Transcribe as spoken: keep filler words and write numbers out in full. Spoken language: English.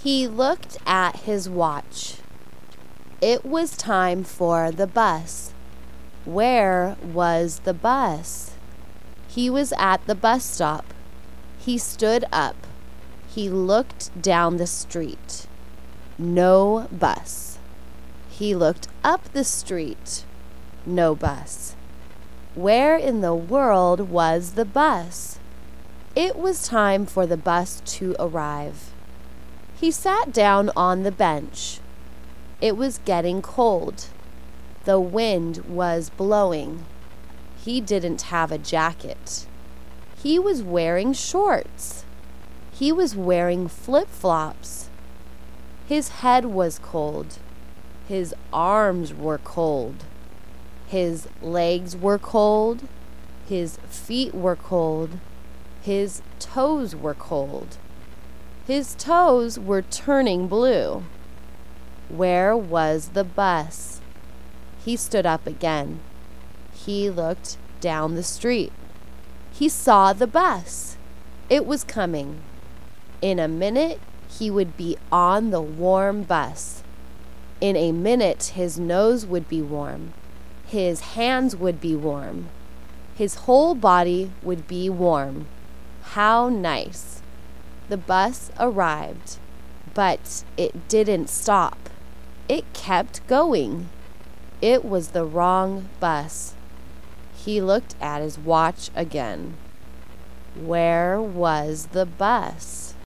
He looked at his watch. It was time for the bus. Where was the bus? He was at the bus stop. He stood up. He looked down the street. No bus. He looked up the street. No bus. Where in the world was the bus? It was time for the bus to arrive. He sat down on the bench. It was getting cold. The wind was blowing. He didn't have a jacket. He was wearing shorts. He was wearing flip-flops. His head was cold. His arms were cold. His legs were cold. His feet were cold. His toes were cold. His toes were turning blue. Where was the bus? He stood up again. He looked down the street. He saw the bus. It was coming. In a minute, he would be on the warm bus. In a minute, his nose would be warm. His hands would be warm. His whole body would be warm. How nice. The bus arrived, but it didn't stop. It kept going. It was the wrong bus. He looked at his watch again. Where was the bus?